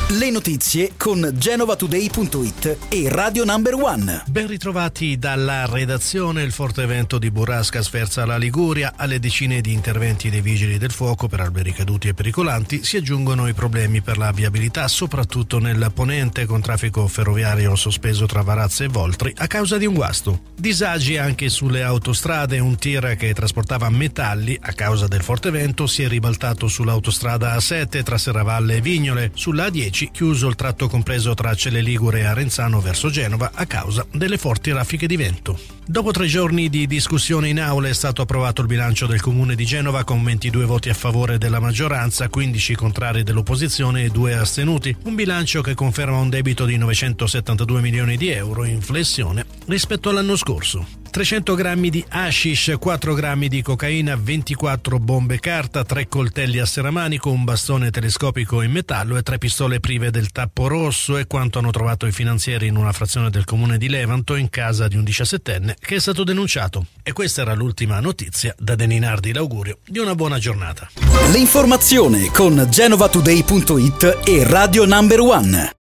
Le notizie con genovatoday.it e Radio Number One. Ben ritrovati dalla redazione. Il forte vento di burrasca sferza la Liguria. Alle decine di interventi dei vigili del fuoco per alberi caduti e pericolanti si aggiungono i problemi per la viabilità, soprattutto nel ponente, con traffico ferroviario sospeso tra Varazze e Voltri a causa di un guasto. Disagi anche sulle autostrade. Un tir che trasportava metalli a causa del forte vento si è ribaltato sull'autostrada A7 tra Serravalle e Vignole. Sulla A10 chiuso il tratto compreso tra Celle Ligure e Arenzano verso Genova a causa delle forti raffiche di vento. Dopo 3 giorni di discussione in aula è stato approvato il bilancio del Comune di Genova con 22 voti a favore della maggioranza, 15 contrari dell'opposizione e 2 astenuti. Un bilancio che conferma un debito di 972 milioni di euro in flessione rispetto all'anno scorso. 300 grammi di hashish, 4 grammi di cocaina, 24 bombe carta, 3 coltelli a serramanico, un bastone telescopico in metallo e 3 pistole prive del tappo rosso è quanto hanno trovato i finanzieri in una frazione del comune di Levanto in casa di un 17enne che è stato denunciato. E questa era l'ultima notizia. Da Deninardi l'augurio di una buona giornata. L'informazione con genovatoday.it e Radio Number One.